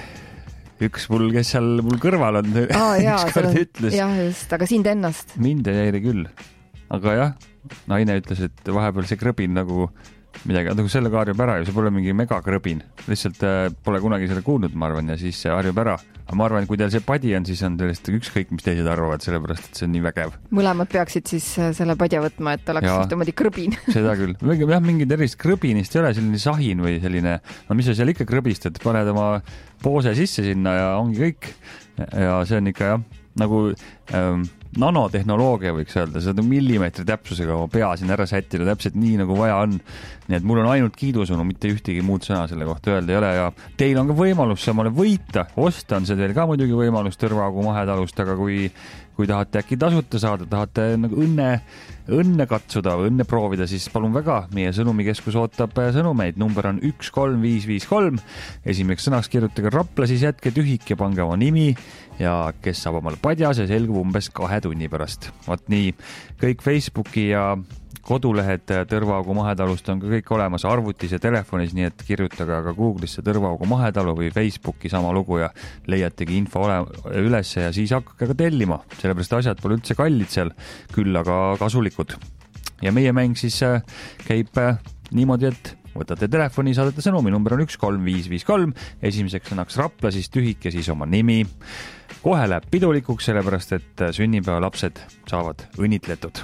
Üks mul, kes seal mul kõrval on, ükskord ütles. Jah, just, aga sind ennast? Mind ei häiri küll. Aga jah, naine ütles, et vahepeal see krõbin nagu midagi, aga selle ka harjub ära ja see pole mingi megakrõbin. Lihtsalt pole kunagi selle kuulnud, ma arvan, ja siis see harjub ära. Aga ma arvan, kui teil see padi on, siis on tõesti ükskõik, mis teised arvavad, sellepärast, et see on nii vägev. Mõlemad peaksid siis selle padja võtma, et oleks ühtemoodi krõbin. Seda küll. Jah, mingid erist krõbinist ei ole, selline sahin või selline, mis sa seal ikka krõbistad, paned oma poose sisse sinna ja ongi kõik. Ja see on ikka nagu nanotehnoloogia võiks öelda, seda millimeetri täpsusega oma pea siin ära sättida täpselt nii, nagu vaja on. Nii et mul on ainult kiidusõnu, mitte ühtegi muud sõna selle kohta öelda ei ole ja teil on ka võimalus samale võita, osta on see teil ka muidugi võimalus Tõrvaagu mahetalust, aga kui tahate äkki tasuta saada, tahate nagu õnne katsuda või õnne proovida, siis palun väga, meie sõnumikeskus ootab sõnumeid, number on 13553, esimeseks sõnaks kirjutage Rapla, siis jätke tühik ja pange oma nimi ja kes saab omale padja, see selgub umbes 2 tunni pärast. Vaat nii, kõik Facebooki ja kodulehed Tõrvaagu mahetalust on ka kõik olemas arvutis ja telefonis, nii et kirjutage aga Google'isse Tõrvaagu mahetalu või Facebooki sama lugu ja leiategi info üles ja siis hakake ka tellima, sellepärast asjad pole üldse kallid seal, küll aga kasulikud. Ja meie mäng siis käib niimoodi, et võtate telefoni, saadate sõnumi, number on 13553, esimeseks sõnaks Rapla, siis tühik ja siis oma nimi. Kohe läheb pidulikuks, sellepärast et sünnipäeva lapsed saavad õnnitletud.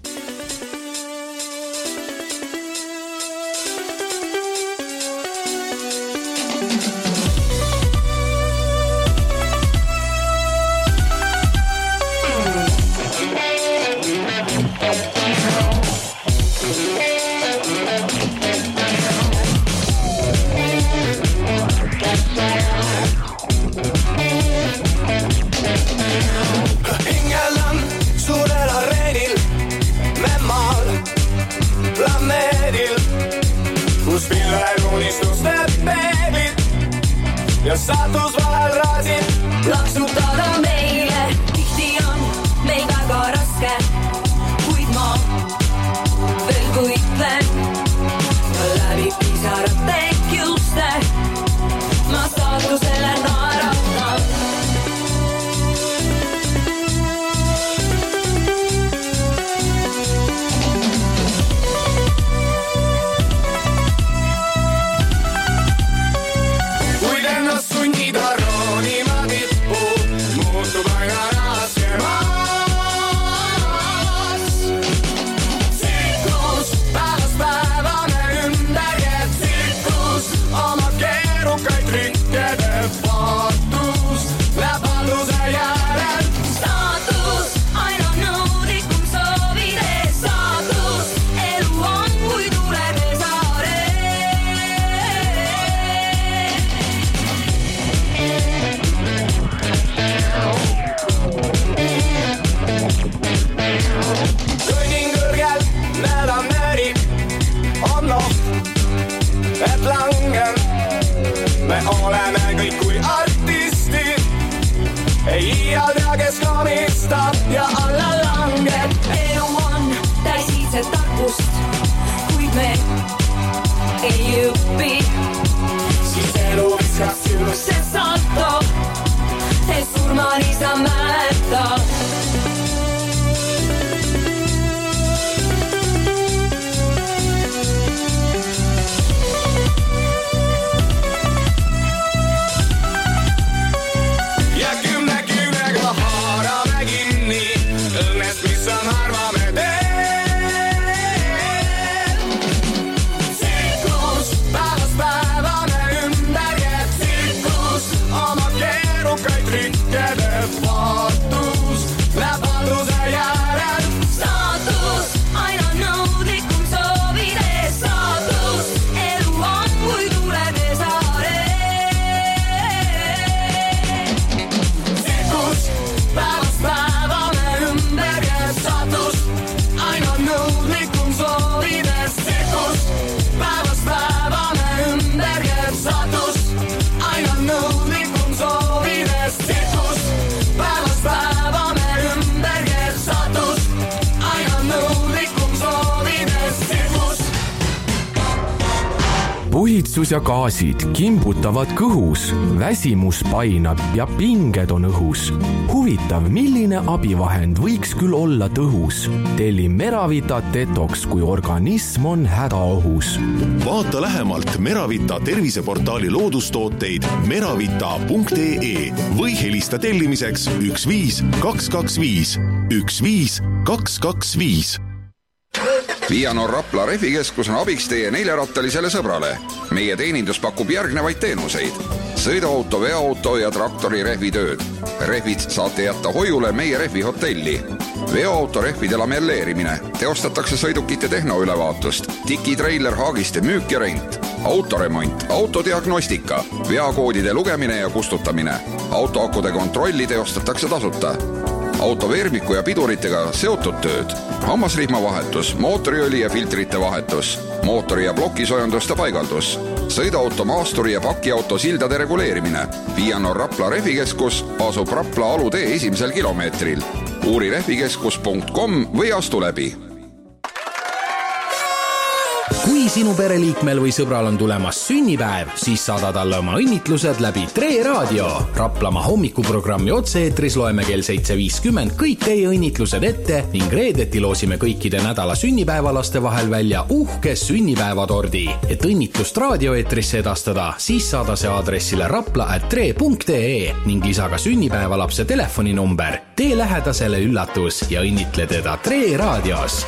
Ja saatus vahel raasid laksutada meile. Tihti on meil väga raske, kuid ma veel kui ütlen ja läbi pisarate kiuste ma saatusele naeratan. pühitsus ja gaasid kimbutavad kõhus, väsimus painab ja pinged on õhus. Huvitav, milline abivahend võiks küll olla tõhus? Telli Meravita Detox, kui organism on hädaohus. Vaata lähemalt Meravita terviseportaali loodustooteid meravita.ee või helista tellimiseks 15225 15225. Vianor Rapla rehvikeskus on abiks teie 4-rattalisele sõbrale. Meie teenindus pakub järgnevaid teenuseid. Sõiduauto, veoauto ja traktori rehvitööd. Rehvid saate jätta hoiule meie rehvihotelli. Veoauto rehvide lamelleerimine. Teostatakse sõidukite tehnoülevaatust. Tiki-trailer haagiste müük ja rent. Autoremont, autodiagnostika, veakoodide lugemine ja kustutamine. Autoakude kontrolli teostatakse tasuta. Autoveermiku ja piduritega seotud tööd. Hammasrihma vahetus, mootoriõli ja filtrite vahetus, mootori ja plokisojanduste paigaldus, sõiduauto, maasturi ja pakiauto sildade reguleerimine. Vianor Rapla rehvikeskus asub Rapla alutee 1. kilomeetril. Uuri rehvikeskus.com või astu läbi. Kui sinu pereliikmel või sõbral on tulemas sünnipäev, siis saada talle oma õnnitlused läbi Tre Raadio. Raplamaa hommikuprogrammi otse-eetris loeme kell 7.50 kõik teie õnnitlused ette ning reedeti loosime kõikide nädala sünnipäevalaste vahel välja uhke sünnipäevatordi. Et õnnitlust raadioeetrisse edastada, siis saada see aadressile rapla@tre.ee ning lisa ka sünnipäevalapse telefoninumber. Tee lähedasele üllatus ja õnnitle teda Tre Raadios.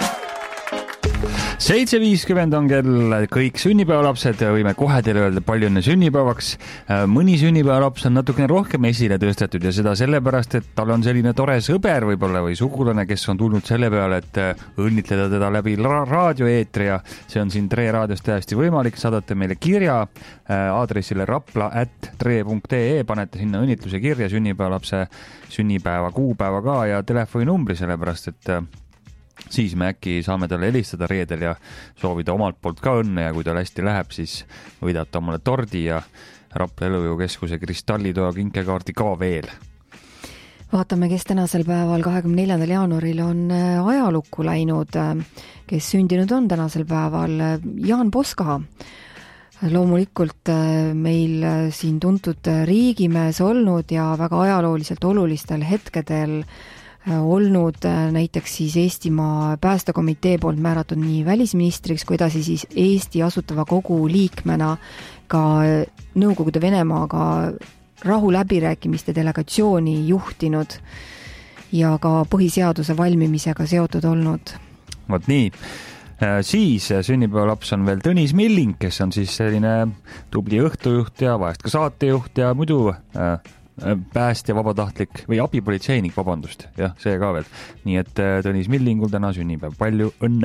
7.50 on kell, kõik sünnipäevalapsed, võime kohe teile öelda palju õnne sünnipäevaks. Mõni sünnipäevalaps on natukene rohkem esile tõstetud ja seda sellepärast, et tal on selline tore sõber võib-olla või sugulane, kes on tulnud selle peale, et õnnitleda teda läbi raadioeetri ja see on siin Tre Raadios täiesti võimalik. Saadate meile kirja aadressile rapla@tre.ee, panete sinna õnnitluse kirja, sünnipäevalapse sünnipäeva, kuupäeva ka ja telefoninumbri, sellepärast et siis me äkki saame talle helistada reedel ja soovida omalt poolt ka õnne ja kui tal hästi läheb, siis võidate omale tordi ja Rapla Elujõukeskuse kristallitoa kinkekaardi ka veel. Vaatame, kes tänasel päeval 24. jaanuaril on ajalukku läinud, kes sündinud on tänasel päeval. Jaan Poska, loomulikult meil siin tuntud riigimees olnud ja väga ajalooliselt olulistel hetkedel olnud näiteks siis Eestimaa päästekomitee poolt määratud nii välisministriks kui edasi siis Eesti Asutava Kogu liikmena ka Nõukogude Venemaaga rahuläbirääkimiste delegatsiooni juhtinud ja ka põhiseaduse valmimisega seotud olnud. Vot nii. Siis sünnipäevalaps on veel Tõnis Milling, kes on siis selline tubli õhtujuht ja vahest ka saatejuht ja muidu päästja vabatahtlik või abipolitseinik, vabandust, jah, see ka veel. Nii et Tõnis Millingul täna sünnipäev, palju õnne!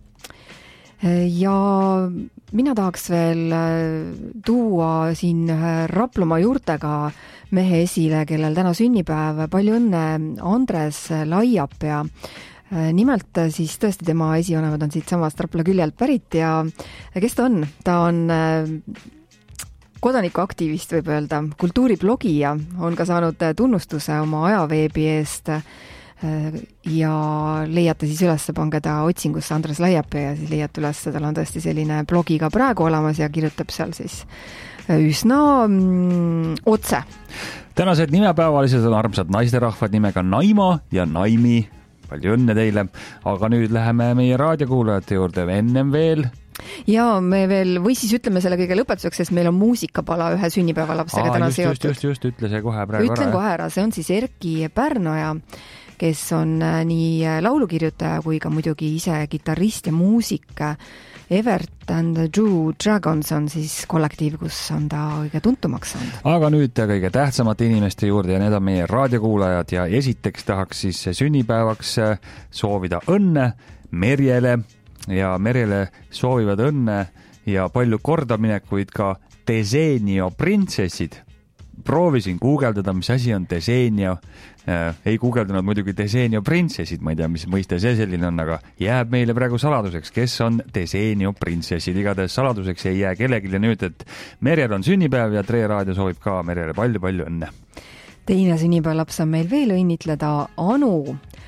Ja mina tahaks veel tuua siin Raplamaa juurtega mehe esile, kellel täna sünnipäev, palju õnne, Andres Laiapea. Nimelt siis tõesti tema esivanemad on siit samast Rapla küljelt pärit ja kes ta on? Ta on kodanikuaktivist, võib öelda, kultuuriblogija, on ka saanud tunnustuse oma ajaveebi eest ja leiate siis üles, pange ta otsingusse Andres Laiapea ja siis leiate üles, tal on tõesti selline blogi ka praegu olemas ja kirjutab seal siis üsna otse. Tänased nimepäevalised on armsad naisterahvad nimega Naima ja Naimi. Palju õnne teile, aga nüüd läheme meie raadiokuulajate juurde ennem veel. Ja me veel, või siis ütleme selle kõige lõpetuseks, sest meil on muusikapala ühe sünnipäevalapsega täna seotud. Just, ütle see kohe praegu Ütlen kohe ära, see on siis Erki Pärnoja, kes on nii laulukirjutaja kui ka muidugi ise kitarrist ja muusik. Evert and the Jew Dragons on siis kollektiiv, kus on ta kõige tuntumaks saanud. Aga nüüd kõige tähtsamate inimeste juurde ja need on meie raadiokuulajad ja esiteks tahaks siis sünnipäevaks soovida õnne Merjele ja Merjele soovivad õnne ja palju kordaminekuid ka Desenio printsessid. Proovisin guugeldada, mis asi on Desenio. Ei guugeldanud muidugi Desenio printsessid, ma ei tea, mis mõiste see selline on, aga jääb meile praegu saladuseks, kes on Desenio printsessid. Igatahes saladuseks ei jää kellelgi ja nüüd, et Merjel on sünnipäev ja Tre Raadio soovib ka Merjele palju-palju õnne. Teine sünnipäevalaps on meil veel õnnitleda. Anu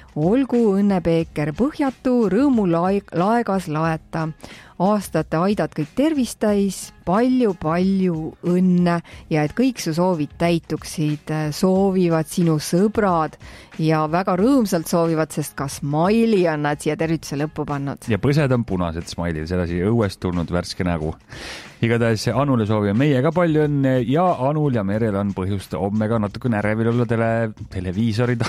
olgu õnnepeeker põhjatu, rõõmu laegas laeta. Aastate aidad kõik tervist täis, palju õnne ja et kõik su soovid täituksid, soovivad sinu sõbrad ja väga rõõmsalt soovivad, sest ka Smiley on nad siia tervituse lõppu pannud. Ja põsed on punased Smiley, sedasi õuest tulnud värske nägu. Igatahes Anule soovime meie ka palju õnne ja Anul ja Merel on põhjust homme ka natuke närevil olla televiisori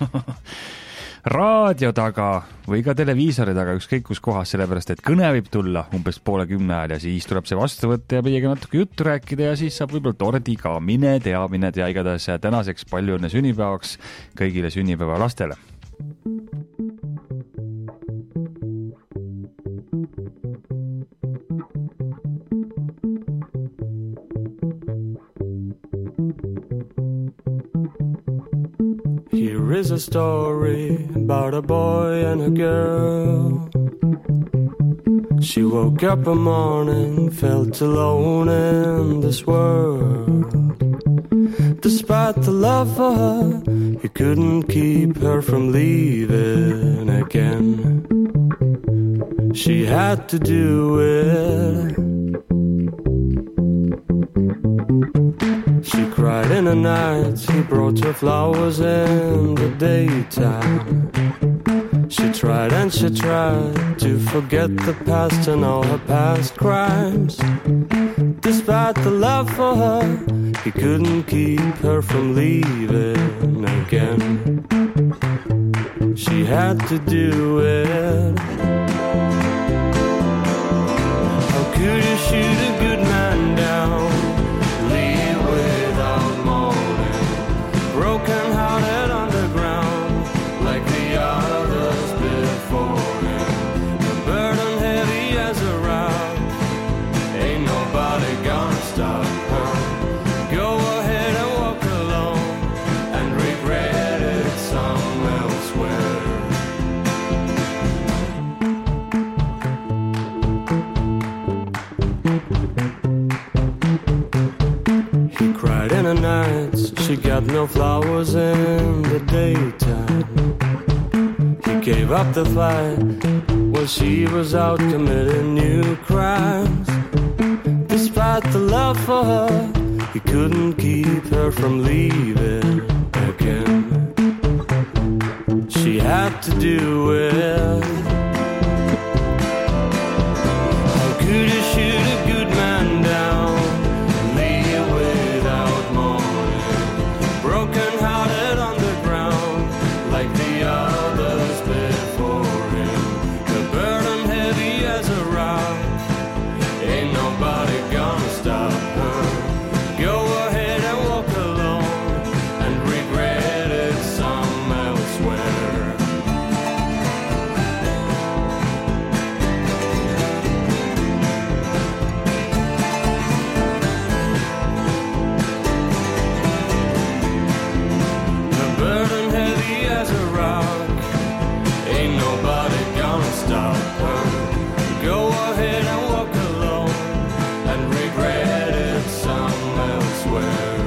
raadio taga või ka televiisori taga, ükskõik kus kohas, sellepärast et kõne võib tulla umbes 9:30 ajal ja siis tuleb see vastu võtta ja meiega natuke juttu rääkida ja siis saab võib-olla tordi ka, mine tea, igatahes tänaseks palju õnne sünnipäevaks kõigile sünnipäevalastele. Here is a story about a boy and a girl. She woke up one morning, felt alone in this world. Despite the love for her, he couldn't keep her from leaving again. She had to do it. She cried in the night, he brought her flowers in the daytime. She tried and she tried to forget the past and all her past crimes. Despite the love for her, he couldn't keep her from leaving again. She had to do it. How could you shoot a good man down? Broken hearted underground, like the others before him. The burden heavy as a rock, ain't nobody gonna stop her. Go ahead and walk alone, and regret it some elsewhere. He cried in the nights, she got no flowers in the daytime. He gave up the fight while she was out committing new crimes. Despite the love for her, he couldn't keep her from leaving again. She had to do it. How could you shoot a good man down? Broken hearted underground, like the others before him. The burden heavy as a rock, ain't nobody gonna stop her. Go ahead and walk alone, and regret it some elsewhere. Stop her. Go ahead and walk alone, and regret it some elsewhere.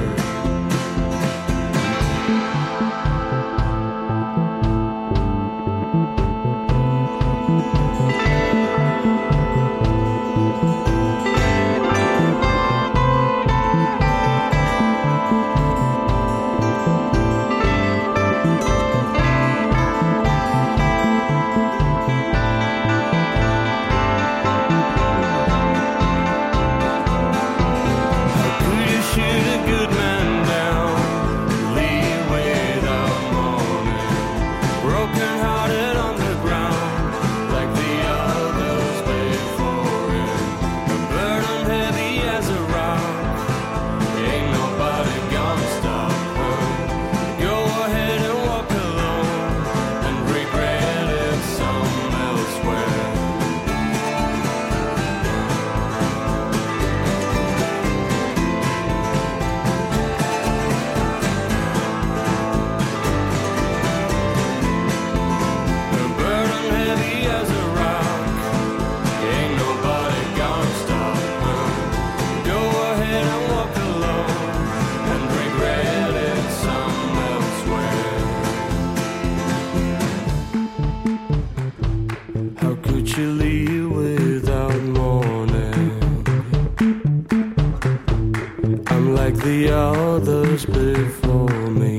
years before me.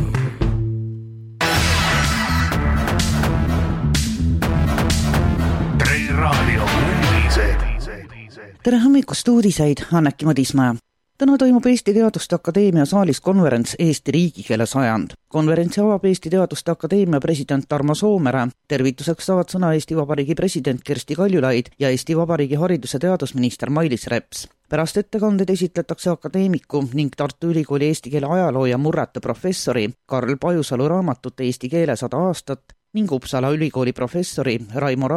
Tere hommikust uudiseid, Anneki Madismäe. Täna toimub Eesti Teaduste Akadeemia saalis konverents Eesti riigikeele sajand. Konverentsi avab Eesti Teaduste Akadeemia president Tarmo Soomere. Tervituseks saavad sõna Eesti Vabariigi president Kersti Kaljulaid ja Eesti Vabariigi haridus- ja teadusminister Mailis Reps. Pärast ettekanded esitletakse akadeemiku ning Tartu Ülikooli eesti keele ajaloo ja murrete professori Karl Pajusalu raamatut Eesti keele 100 aastat ning Uppsala Ülikooli professori Raimo